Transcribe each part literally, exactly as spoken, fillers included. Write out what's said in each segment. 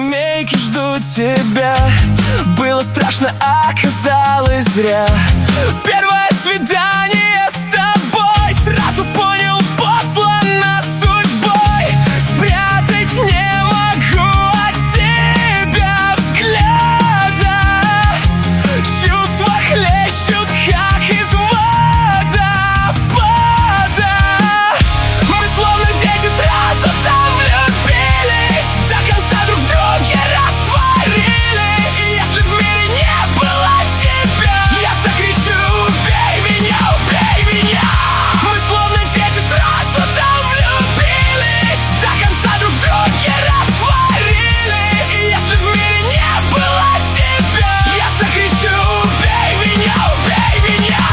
скамейке жду тебя. Было страшно, оказалось зря. Первое свидание с тобой, сразу понял, послано судьбой. Спрятать не могу от тебя взгляда. Чувства хлещут, как из водопада. Мы словно дети сразу там влюбились, до конца друг в друге растворились. И если в мире не было тебя, я закричу: убей меня, убей меня. Мы словно дети сразу там влюбились, до конца друг в друге растворились. И если в мире не было тебя, я закричу: убей меня, убей меня.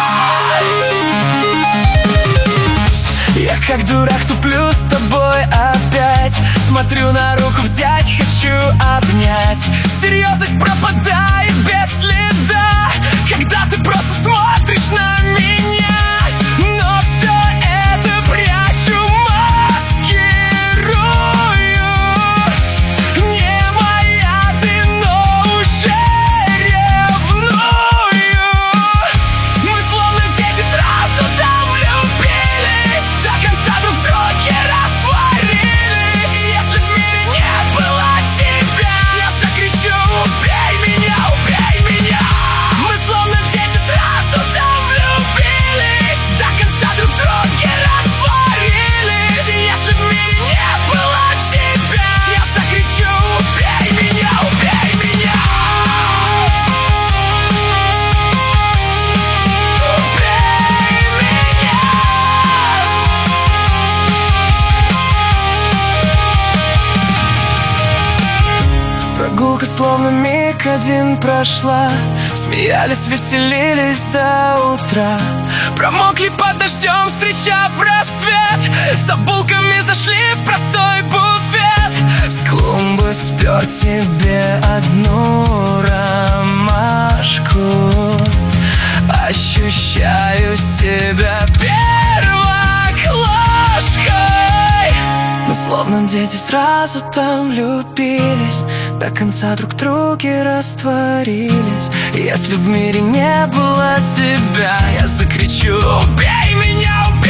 Я как дурак туплю с тобой опять, смотрю на руку, взять хочу обнять. Серьезность пропадает без следа, когда ты просто смотришь на меня. Но все это прячу, маскирую. Не моя ты, но уже ревную. Мы словно дети сразу там влюбились, до конца друг в друге растворились. И если в мире не было тебя, я закричу: убей меня, убей меня. Мы словно дети сразу там влюбились, до конца друг в друге растворились. И если в мире не было тебя, я закричу: убей меня, убей меня. Прогулка словно миг один прошла, смеялись, веселились до утра. Промокли под дождем, встречав рассвет. За булками зашли в простой буфет. С клумбы спер тебе одну ромашку. Ощущаю себя первоклашкой. Мы словно дети сразу там влюбились, до конца друг в друге растворились. И если в мире не было тебя, я закричу: убей меня, убей меня.